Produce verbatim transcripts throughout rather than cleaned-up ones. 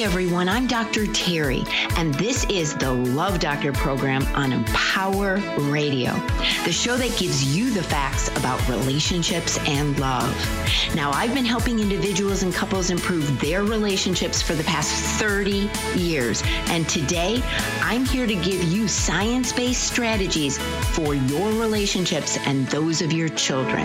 Hi, everyone. I'm Doctor Terry, and this is the Love Doctor program on Empower Radio, the show that gives you the facts about relationships and love. Now, I've been helping individuals and couples improve their relationships for the past thirty years, and today I'm here to give you science-based strategies for your relationships and those of your children.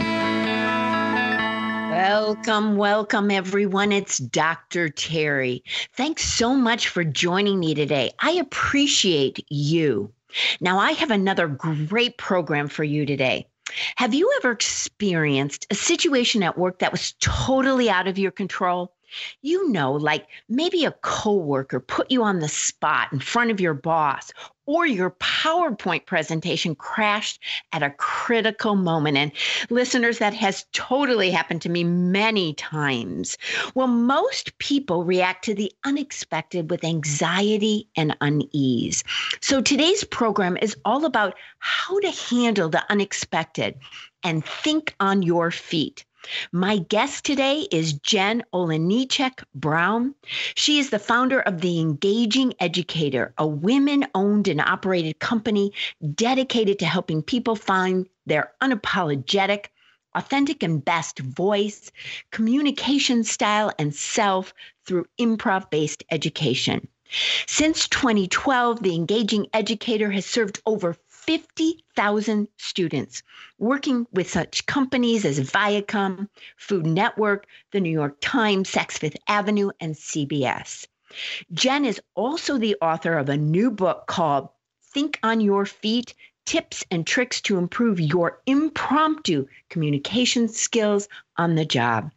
Welcome, welcome, everyone. It's Doctor Terry. Thanks so much for joining me today. I appreciate you. Now, I have another great program for you today. Have you ever experienced a situation at work that was totally out of your control? You know, like maybe a coworker put you on the spot in front of your boss, or your PowerPoint presentation crashed at a critical moment. And listeners, that has totally happened to me many times. Well, most people react to the unexpected with anxiety and unease. So today's program is all about how to handle the unexpected and think on your feet. My guest today is Jen Olejniczak Brown. She is the founder of The Engaging Educator, a women-owned and operated company dedicated to helping people find their unapologetic, authentic, and best voice, communication style, and self through improv-based education. Since twenty twelve, The Engaging Educator has served over fifty thousand students, working with such companies as Viacom, Food Network, The New York Times, Saks Fifth Avenue, and C B S. Jen is also the author of a new book called Think on Your Feet, Tips and Tricks to Improve Your Impromptu Communication Skills on the Job.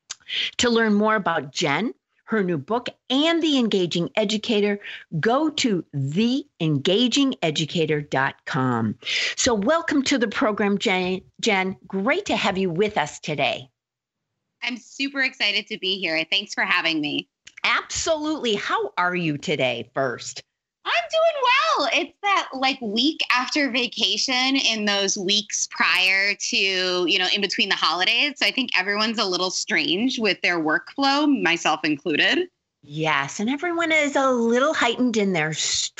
To learn more about Jen, her new book, and The Engaging Educator, go to the engaging educator dot com. So welcome to the program, Jen. Jen, great to have you with us today. I'm super excited to be here. Thanks for having me. Absolutely. How are you today first? I'm doing well. It's that like week after vacation in those weeks prior to, you know, in between the holidays. So I think everyone's a little strange with their workflow, myself included. Yes, and everyone is a little heightened in their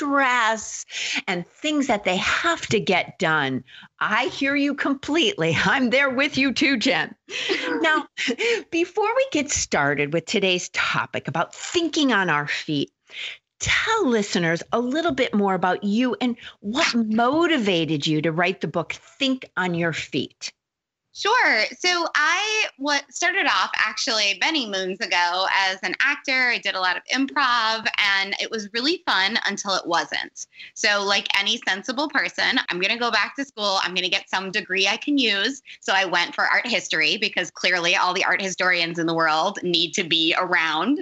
stress and things that they have to get done. I hear you completely. I'm there with you too, Jen. Now, before we get started with today's topic about thinking on our feet, tell listeners a little bit more about you and what motivated you to write the book, Think on Your Feet. Sure. So I what started off actually many moons ago as an actor. I did a lot of improv and it was really fun until it wasn't. So like any sensible person, I'm going to go back to school. I'm going to get some degree I can use. So I went for art history because clearly all the art historians in the world need to be around.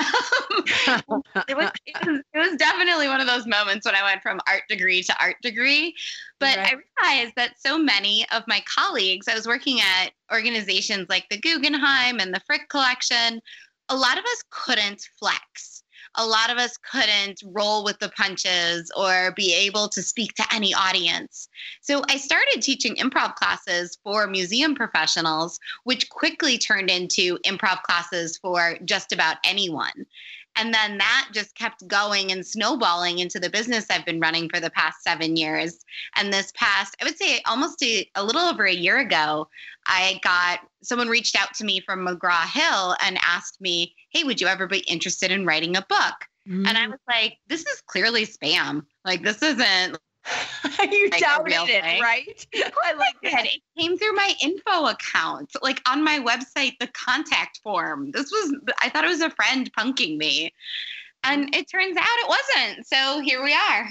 it, was, it, was, it was definitely one of those moments when I went from art degree to art degree. But right. I realized that so many of my colleagues, I was working at organizations like the Guggenheim and the Frick Collection, a lot of us couldn't flex. A lot of us couldn't roll with the punches or be able to speak to any audience. So I started teaching improv classes for museum professionals, which quickly turned into improv classes for just about anyone. And then that just kept going and snowballing into the business I've been running for the past seven years. And this past, I would say almost a, a little over a year ago, I got, someone reached out to me from McGraw-Hill and asked me, hey, would you ever be interested in writing a book? Mm. And I was like, this is clearly spam. Like, this isn't. You like doubted it, thing. Right? I like it. It came through my info account, like on my website, the contact form. This was, I thought it was a friend punking me. And it turns out it wasn't. So here we are.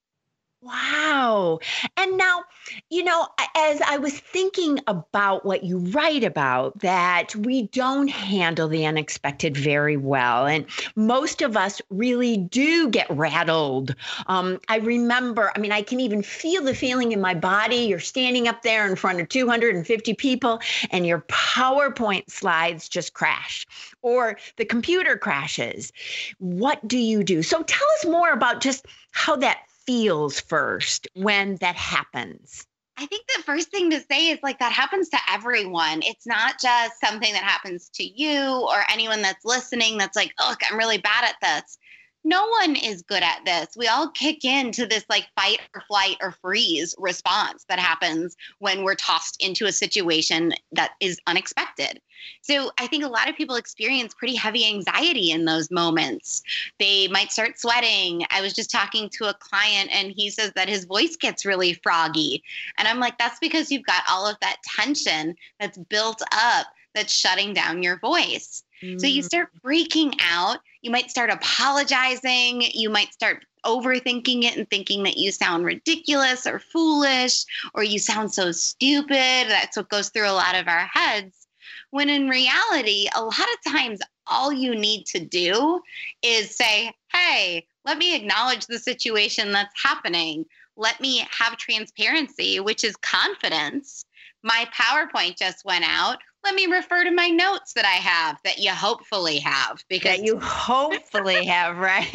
Wow. And now, you know, as I was thinking about what you write about, that we don't handle the unexpected very well. And most of us really do get rattled. Um, I remember, I mean, I can even feel the feeling in my body. You're standing up there in front of two hundred fifty people and your PowerPoint slides just crash or the computer crashes. What do you do? So tell us more about just how that feels first when that happens. I think the first thing to say is like that happens to everyone. It's not just something that happens to you or anyone that's listening that's like, oh, I'm really bad at this. no one is good at this. We all kick into this like fight or flight or freeze response that happens when we're tossed into a situation that is unexpected. So I think a lot of people experience pretty heavy anxiety in those moments. They might start sweating. I was just talking to a client and he says that his voice gets really froggy. And I'm like, that's because you've got all of that tension that's built up that's shutting down your voice. So you start freaking out. You might start apologizing. You might start overthinking it and thinking that you sound ridiculous or foolish, or you sound so stupid. That's what goes through a lot of our heads. When in reality, a lot of times, all you need to do is say, hey, let me acknowledge the situation that's happening. Let me have transparency, which is confidence. My PowerPoint just went out. Let me refer to my notes that I have that you hopefully have. Because that you hopefully have, right?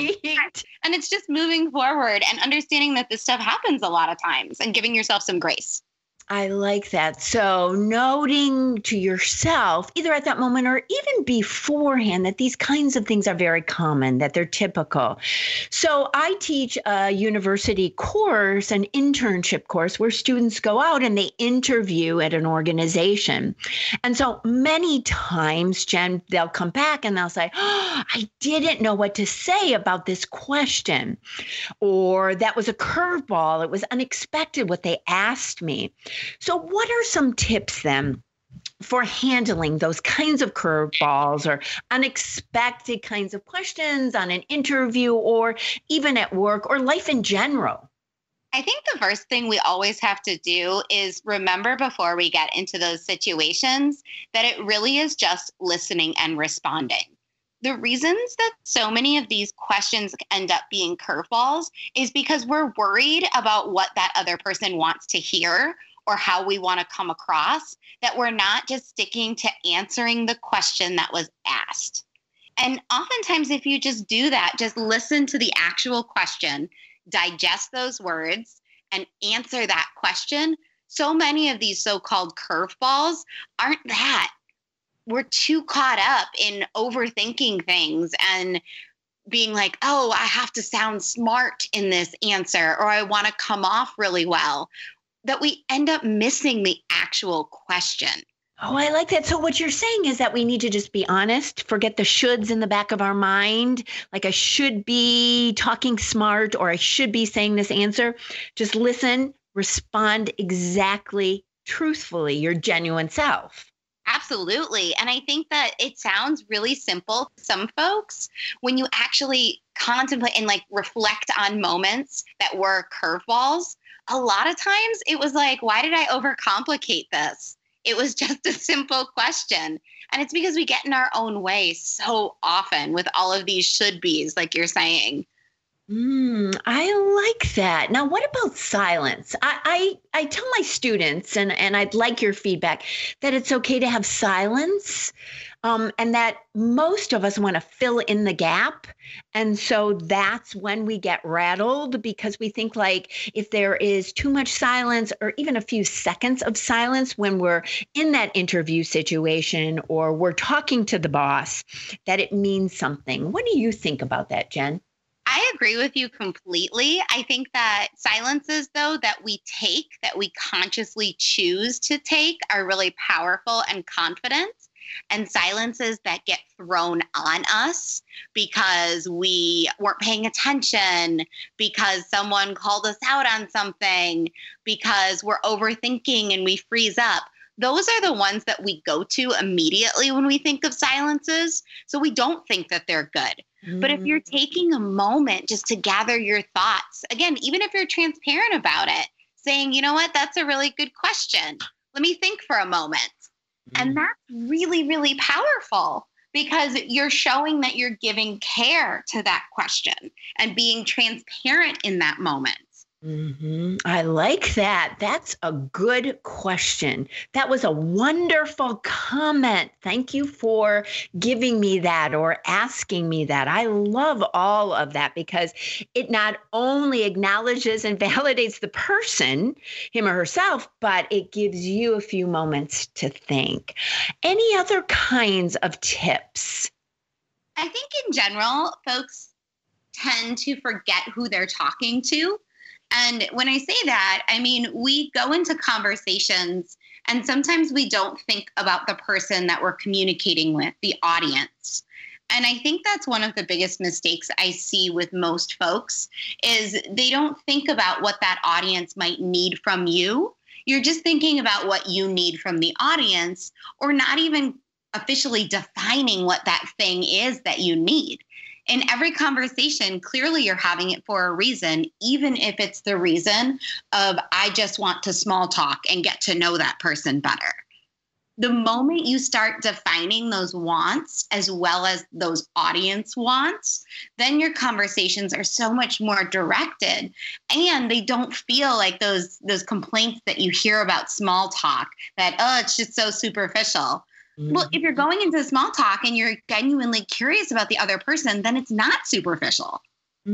And it's just moving forward and understanding that this stuff happens a lot of times and giving yourself some grace. I like that. So noting to yourself, either at that moment or even beforehand, that these kinds of things are very common, that they're typical. So I teach a university course, an internship course, where students go out and they interview at an organization. And so many times, Jen, they'll come back and they'll say, oh, I didn't know what to say about this question, or that was a curveball. It was unexpected what they asked me. So what are some tips then for handling those kinds of curveballs or unexpected kinds of questions on an interview or even at work or life in general? I think the first thing we always have to do is remember before we get into those situations that it really is just listening and responding. The reasons that so many of these questions end up being curveballs is because we're worried about what that other person wants to hear or how we want to come across, that we're not just sticking to answering the question that was asked. And oftentimes, if you just do that, just listen to the actual question, digest those words, and answer that question, so many of these so-called curveballs aren't that. We're too caught up in overthinking things and being like, oh, I have to sound smart in this answer, or I want to come off really well, that we end up missing the actual question. Oh, I like that. So what you're saying is that we need to just be honest, forget the shoulds in the back of our mind, like I should be talking smart or I should be saying this answer. Just listen, respond exactly, truthfully, your genuine self. Absolutely. And I think that it sounds really simple to some folks when you actually contemplate and like reflect on moments that were curveballs. A lot of times it was like, why did I overcomplicate this? It was just a simple question. And it's because we get in our own way so often with all of these should be's, like you're saying. Mm, I like that. Now, what about silence? I, I, I tell my students, and, and I'd like your feedback, that it's okay to have silence, um, and that most of us want to fill in the gap. And so that's when we get rattled, because we think like if there is too much silence or even a few seconds of silence when we're in that interview situation or we're talking to the boss, that it means something. What do you think about that, Jen? I agree with you completely. I think that silences, though, that we take, that we consciously choose to take, are really powerful and confident. And silences that get thrown on us because we weren't paying attention, because someone called us out on something, because we're overthinking and we freeze up. Those are the ones that we go to immediately when we think of silences. So we don't think that they're good. Mm. But if you're taking a moment just to gather your thoughts, again, even if you're transparent about it, saying, you know what, that's a really good question. Let me think for a moment. Mm. And that's really, really powerful because you're showing that you're giving care to that question and being transparent in that moment. Mm-hmm. I like that. That's a good question. That was a wonderful comment. Thank you for giving me that or asking me that. I love all of that because it not only acknowledges and validates the person, him or herself, but it gives you a few moments to think. Any other kinds of tips? I think in general, folks tend to forget who they're talking to. And when I say that, I mean, we go into conversations and sometimes we don't think about the person that we're communicating with, the audience. And I think that's one of the biggest mistakes I see with most folks is they don't think about what that audience might need from you. You're just thinking about what you need from the audience, or not even officially defining what that thing is that you need. In every conversation, clearly you're having it for a reason, even if it's the reason of, I just want to small talk and get to know that person better. The moment you start defining those wants as well as those audience wants, then your conversations are so much more directed, and they don't feel like those, those complaints that you hear about small talk that, oh, it's just so superficial. Well, if you're going into small talk and you're genuinely curious about the other person, then it's not superficial.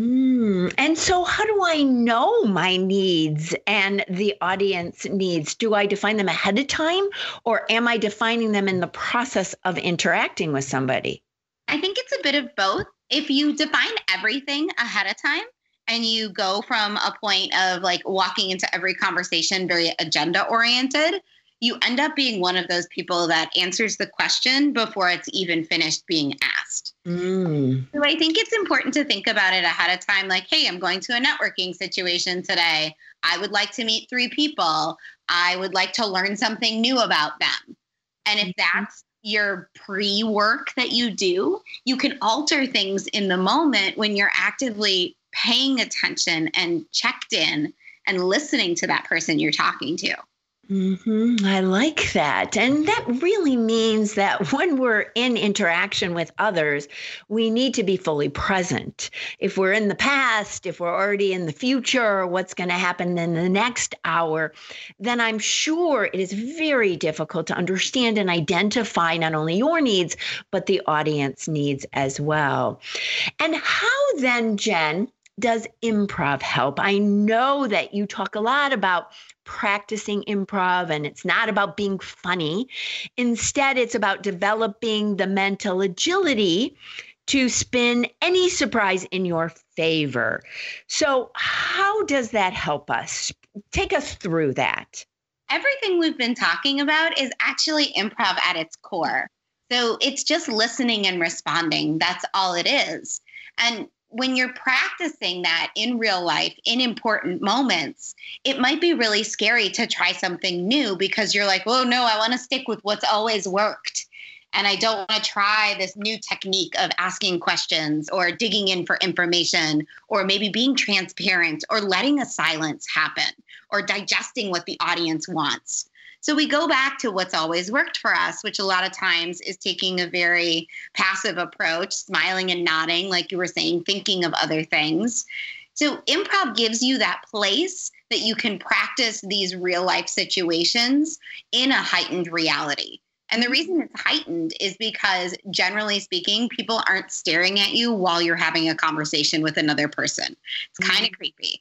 Mm. And so how do I know my needs and the audience needs? Do I define them ahead of time, or am I defining them in the process of interacting with somebody? I think it's a bit of both. If you define everything ahead of time and you go from a point of like walking into every conversation very agenda oriented, you end up being one of those people that answers the question before it's even finished being asked. Mm. So I think it's important to think about it ahead of time. Like, hey, I'm going to a networking situation today. I would like to meet three people. I would like to learn something new about them. And if that's your pre-work that you do, you can alter things in the moment when you're actively paying attention and checked in and listening to that person you're talking to. Mm-hmm. I like that. And that really means that when we're in interaction with others, we need to be fully present. If we're in the past, if we're already in the future, what's going to happen in the next hour, then I'm sure it is very difficult to understand and identify not only your needs, but the audience needs as well. And how then, Jen, does improv help? I know that you talk a lot about practicing improv, and it's not about being funny. Instead, it's about developing the mental agility to spin any surprise in your favor. So how does that help us? Take us through that. Everything we've been talking about is actually improv at its core. So it's just listening and responding. That's all it is. And when you're practicing that in real life, in important moments, it might be really scary to try something new because you're like, oh, no, I want to stick with what's always worked. And I don't want to try this new technique of asking questions or digging in for information, or maybe being transparent, or letting a silence happen, or digesting what the audience wants. So we go back to what's always worked for us, which a lot of times is taking a very passive approach, smiling and nodding, like you were saying, thinking of other things. So improv gives you that place that you can practice these real life situations in a heightened reality. And the reason it's heightened is because, generally speaking, people aren't staring at you while you're having a conversation with another person. It's kind of mm. creepy.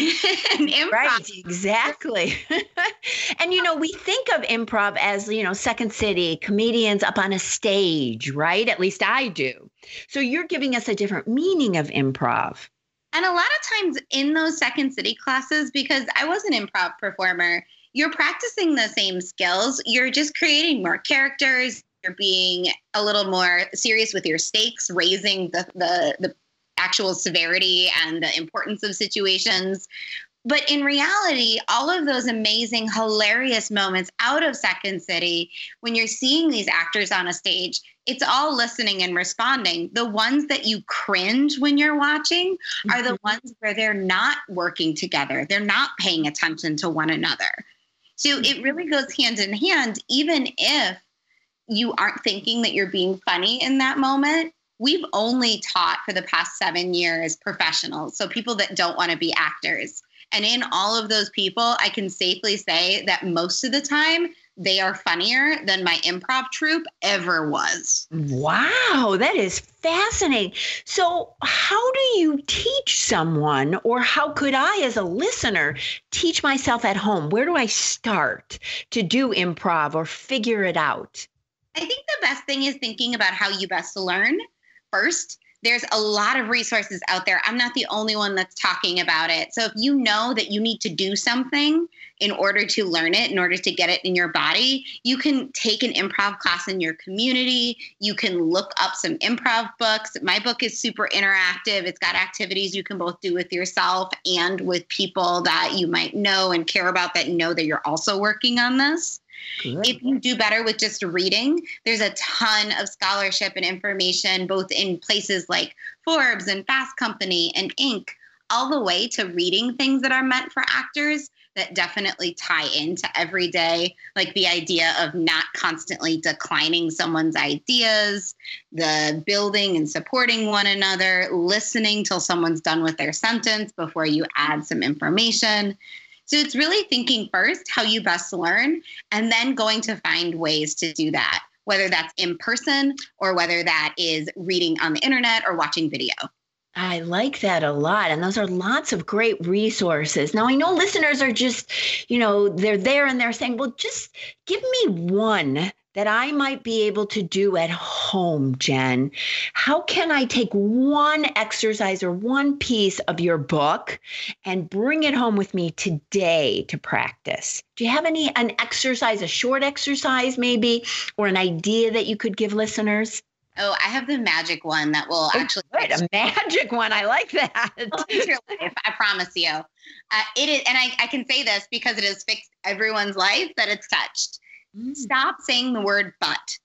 And improv, right, exactly. And, you know, we think of improv as, you know, Second City, comedians up on a stage, right? At least I do. So you're giving us a different meaning of improv. And a lot of times in those Second City classes, because I was an improv performer, you're practicing the same skills. You're just creating more characters. You're being a little more serious with your stakes, raising the, the, the actual severity and the importance of situations. But in reality, all of those amazing, hilarious moments out of Second City, when you're seeing these actors on a stage, it's all listening and responding. The ones that you cringe when you're watching mm-hmm. are the ones where they're not working together. They're not paying attention to one another. So it really goes hand in hand, even if you aren't thinking that you're being funny in that moment. We've only taught for the past seven years professionals, so people that don't want to be actors. And in all of those people, I can safely say that most of the time, they are funnier than my improv troupe ever was. Wow, that is fascinating. So how do you teach someone, or how could I as a listener teach myself at home? Where do I start to do improv or figure it out? I think the best thing is thinking about how you best learn first. There's a lot of resources out there. I'm not the only one that's talking about it. So if you know that you need to do something in order to learn it, in order to get it in your body, you can take an improv class in your community. You can look up some improv books. My book is super interactive. It's got activities you can both do with yourself and with people that you might know and care about that know that you're also working on this. Good. If you do better with just reading, there's a ton of scholarship and information, both in places like Forbes and Fast Company and Inc, all the way to reading things that are meant for actors that definitely tie into every day, like the idea of not constantly declining someone's ideas, the building and supporting one another, listening till someone's done with their sentence before you add some information. So it's really thinking first how you best learn and then going to find ways to do that, whether that's in person or whether that is reading on the internet or watching video. I like that a lot. And those are lots of great resources. Now, I know listeners are just, you know, they're there and they're saying, well, just give me one that I might be able to do at home, Jen. How can I take one exercise or one piece of your book and bring it home with me today to practice? Do you have any, an exercise, a short exercise maybe, or an idea that you could give listeners? Oh, I have the magic one that will oh, actually. Good. A magic one. I like that. Your life, I promise you. Uh, it is, and I, I can say this because it has fixed everyone's life that it's touched. Mm. Stop saying the word but.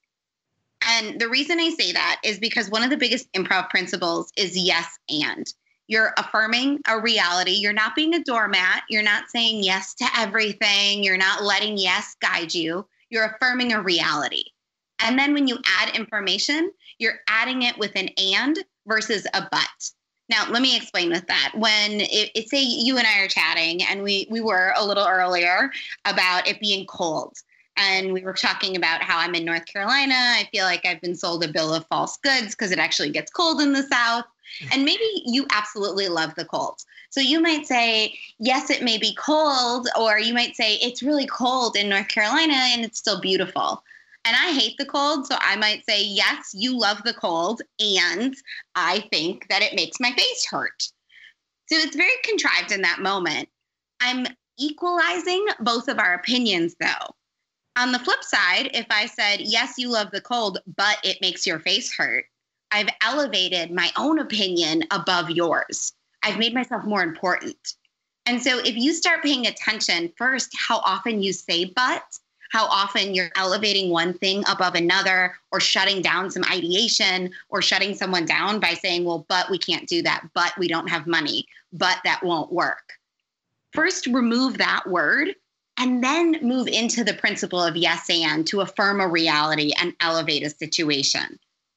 And the reason I say that is because one of the biggest improv principles is yes and. You're affirming a reality. You're not being a doormat. You're not saying yes to everything. You're not letting yes guide you. You're affirming a reality. And then when you add information, you're adding it with an and versus a but. Now, let me explain with that. When it, it say you and I are chatting, and we we were a little earlier about it being cold. And we were talking about how I'm in North Carolina. I feel like I've been sold a bill of false goods because it actually gets cold in the South. And maybe you absolutely love the cold. So you might say, yes, it may be cold. Or you might say, it's really cold in North Carolina and it's still beautiful. And I hate the cold, so I might say, yes, you love the cold, and I think that it makes my face hurt. So it's very contrived in that moment. I'm equalizing both of our opinions, though. On the flip side, if I said, yes, you love the cold, but it makes your face hurt, I've elevated my own opinion above yours. I've made myself more important. And so if you start paying attention first, how often you say but, how often you're elevating one thing above another or shutting down some ideation or shutting someone down by saying, well, but we can't do that, but we don't have money, but that won't work. First, remove that word and then move into the principle of yes and to affirm a reality and elevate a situation.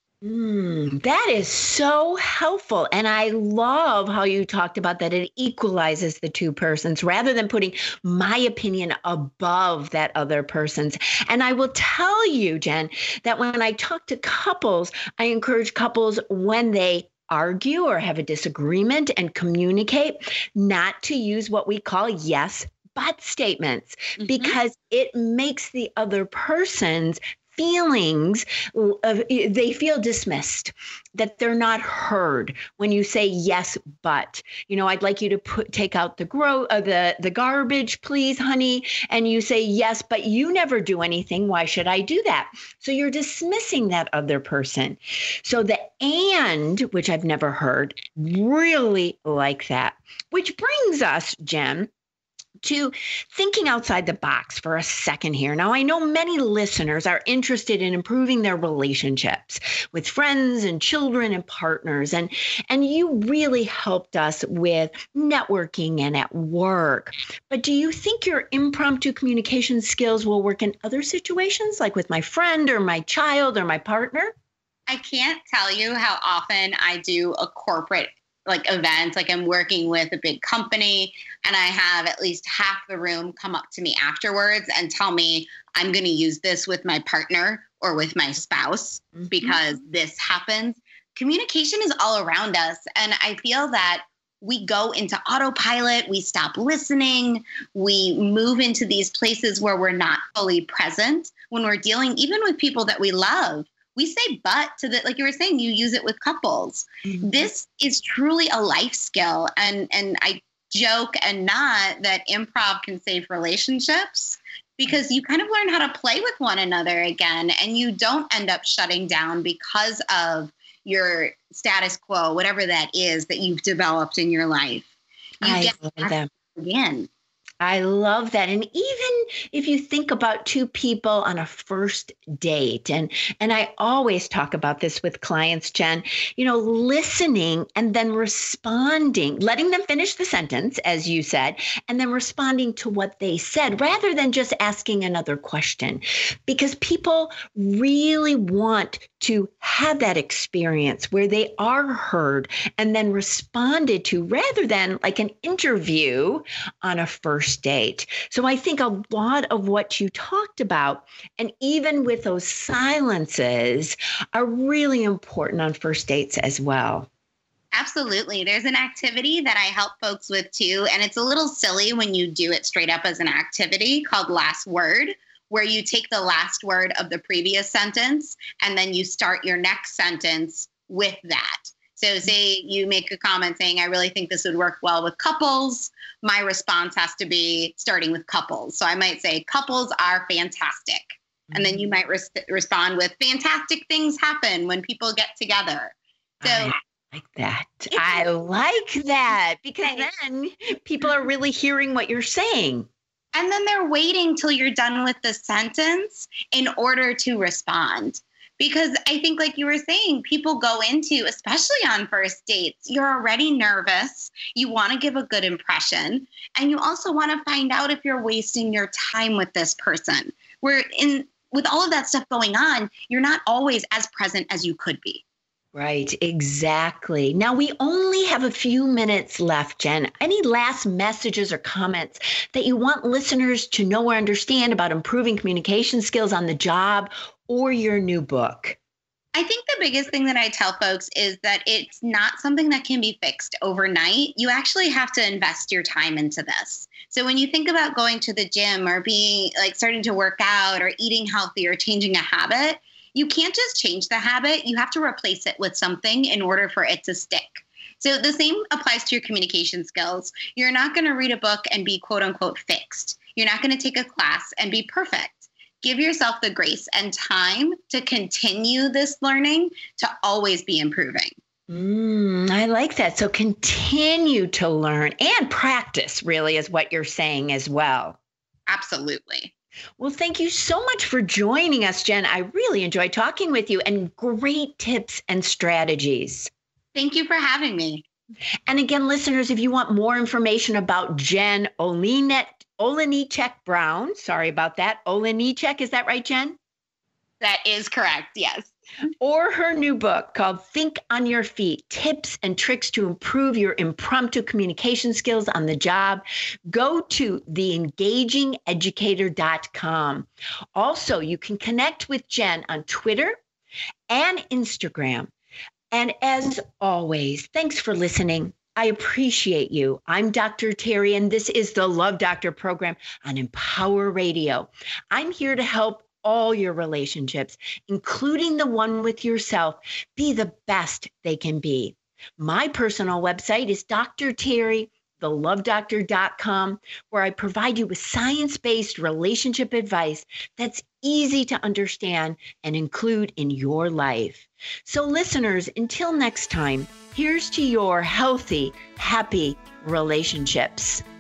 Mm, that is so helpful. And I love how you talked about that it equalizes the two persons rather than putting my opinion above that other person's. And I will tell you, Jen, that when I talk to couples, I encourage couples when they argue or have a disagreement and communicate, not to use what we call yes, but statements, mm-hmm. because it makes the other person's feelings, uh, they feel dismissed, that they're not heard when you say yes, but, you know, I'd like you to put, take out the gro- uh, the, the garbage, please, honey. And you say, yes, but you never do anything. Why should I do that? So you're dismissing that other person. So the and, which I've never heard, really like that, which brings us, Jen, to thinking outside the box for a second here. Now, I know many listeners are interested in improving their relationships with friends and children and partners, and, and you really helped us with networking and at work. But do you think your impromptu communication skills will work in other situations, like with my friend or my child or my partner? I can't tell you how often I do a corporate like event, like I'm working with a big company and I have at least half the room come up to me afterwards and tell me I'm going to use this with my partner or with my spouse mm-hmm. because this happens. Communication is all around us. And I feel that we go into autopilot, we stop listening, we move into these places where we're not fully present when we're dealing even with people that we love we say but to the, like you were saying, you use it with couples. Mm-hmm. This is truly a life skill. And, and I joke and not that improv can save relationships, because you kind of learn how to play with one another again, and you don't end up shutting down because of your status quo, whatever that is that you've developed in your life. You I get love that. Again. I love that. And even if you think about two people on a first date, and and I always talk about this with clients, Jen, you know, listening and then responding, letting them finish the sentence, as you said, and then responding to what they said rather than just asking another question. Because people really want to have that experience where they are heard and then responded to, rather than like an interview on a first date. So I think a lot of what you talked about, and even with those silences, are really important on first dates as well. Absolutely. There's an activity that I help folks with too, and it's a little silly when you do it straight up as an activity, called Last Word, where you take the last word of the previous sentence and then you start your next sentence with that. So say you make a comment saying, I really think this would work well with couples. My response has to be starting with couples. So I might say, couples are fantastic. Mm-hmm. And then you might res- respond with, fantastic things happen when people get together. So I like that. I like that, because then people are really hearing what you're saying. And then they're waiting till you're done with the sentence in order to respond. Because I think, like you were saying, people go into, especially on first dates, you're already nervous. You want to give a good impression. And you also want to find out if you're wasting your time with this person. Where in with all of that stuff going on, you're not always as present as you could be. Right, exactly. Now, we only have a few minutes left, Jen. Any last messages or comments that you want listeners to know or understand about improving communication skills on the job or your new book? I think the biggest thing that I tell folks is that it's not something that can be fixed overnight. You actually have to invest your time into this. So when you think about going to the gym or being like starting to work out or eating healthy or changing a habit, you can't just change the habit. You have to replace it with something in order for it to stick. So the same applies to your communication skills. You're not going to read a book and be quote unquote fixed. You're not going to take a class and be perfect. Give yourself the grace and time to continue this learning, to always be improving. Mm, I like that. So continue to learn and practice, really, is what you're saying as well. Absolutely. Well, thank you so much for joining us, Jen. I really enjoyed talking with you, and great tips and strategies. Thank you for having me. And again, listeners, if you want more information about Jen Olenichek, Olenichek Brown, sorry about that, Olenichek, is that right, Jen? That is correct, yes. Or her new book called Think on Your Feet, Tips and Tricks to Improve Your Impromptu Communication Skills on the Job, go to the engaging educator dot com. Also, you can connect with Jen on Twitter and Instagram. And as always, thanks for listening. I appreciate you. I'm Doctor Terry, and this is the Love Doctor program on Empower Radio. I'm here to help all your relationships, including the one with yourself, be the best they can be. My personal website is Doctor Terry, the love doctor dot com, where I provide you with science-based relationship advice that's easy to understand and include in your life. So listeners, until next time, here's to your healthy, happy relationships.